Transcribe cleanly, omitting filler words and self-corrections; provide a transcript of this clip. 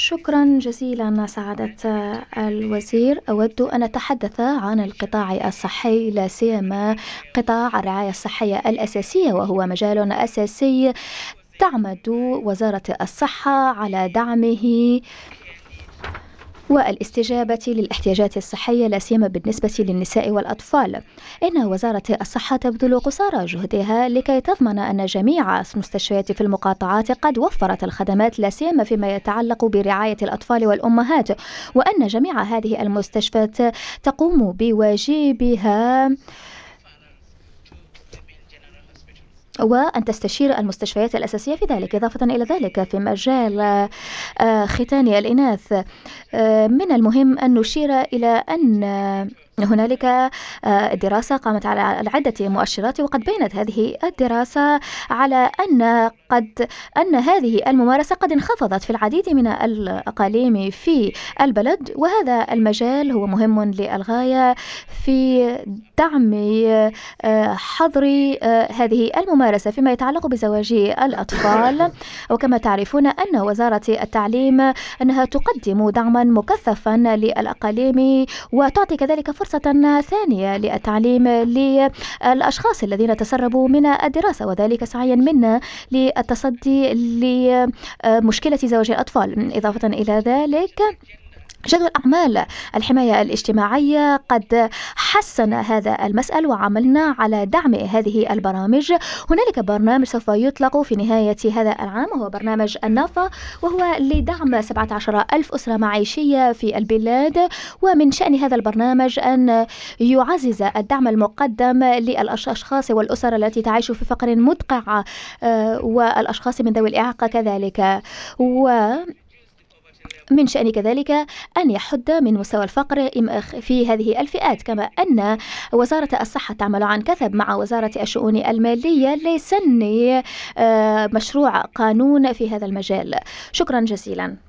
شكرا جزيلا سعادة الوزير. أود أن أتحدث عن القطاع الصحي، لا سيما قطاع الرعاية الصحية الأساسية، وهو مجال أساسي تعمد وزارة الصحة على دعمه والاستجابة للاحتياجات الصحية، لا سيما بالنسبة للنساء والأطفال. إن وزارة الصحة تبذل قصارى جهدها لكي تضمن أن جميع المستشفيات في المقاطعات قد وفرت الخدمات، لا سيما فيما يتعلق برعاية الأطفال والأمهات، وأن جميع هذه المستشفيات تقوم بواجبها وأن تستشير المستشفيات الأساسية في ذلك. إضافة إلى ذلك، في مجال ختان الإناث، من المهم أن نشير إلى أن هنالك دراسة قامت على عدة مؤشرات، وقد بينت هذه الدراسة على أن هذه الممارسة قد انخفضت في العديد من الأقاليم في البلد، وهذا المجال هو مهم للغاية في دعم حظر هذه الممارسة فيما يتعلق بزواج الأطفال. وكما تعرفون أن وزارة التعليم أنها تقدم دعما مكثفا للأقاليم، وتعطي كذلك فرصة ثانية للتعليم للأشخاص الذين تسربوا من الدراسة، وذلك سعيا منا للتصدي لمشكلة زواج الأطفال. إضافة إلى ذلك، جدول أعمال الحماية الاجتماعية قد حسن هذا المسأل، وعملنا على دعم هذه البرامج. هنالك برنامج سوف يطلق في نهاية هذا العام، وهو برنامج النافة، وهو لدعم 17,000 أسرة معيشية في البلاد. ومن شأن هذا البرنامج أن يعزز الدعم المقدم للأشخاص والأسر التي تعيش في فقر مدقع، والأشخاص من ذوي الإعاقة كذلك. من شأن كذلك أن يحد من مستوى الفقر في هذه الفئات، كما أن وزارة الصحة تعمل عن كثب مع وزارة الشؤون المالية لسن مشروع قانون في هذا المجال. شكرا جزيلا.